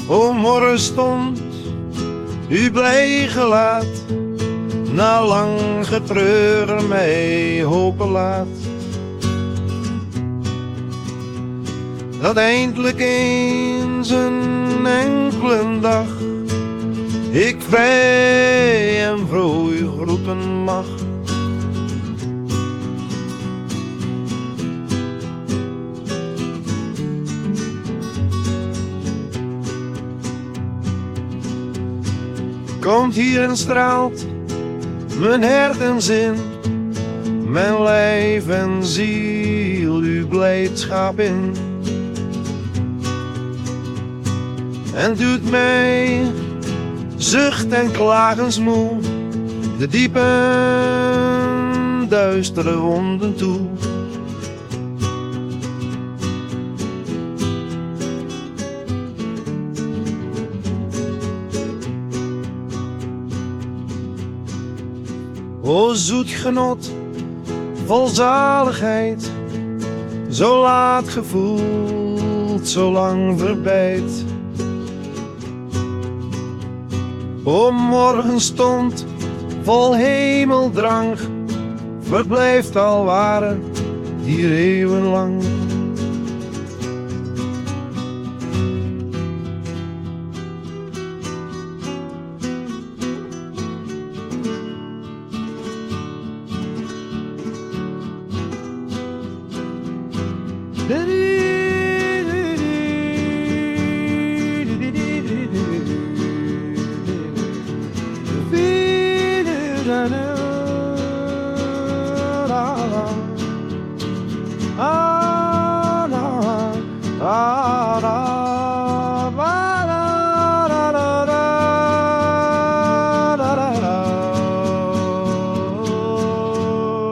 O morgen stond uw blij gelaat, na lang getreuren mij hopen laat. Dat eindelijk eens een enkele dag ik vrij en vrolijk u groeten mag. Komt hier en straalt mijn hart en zin, mijn lijf en ziel uw blijdschap in. En doet mij zucht en klagensmoe de diepe duistere wonden toe. O zoet genot, vol zaligheid, zo laat gevoeld, zo lang verbijt. O morgenstond, vol hemeldrang, verblijft al waren hier eeuwenlang.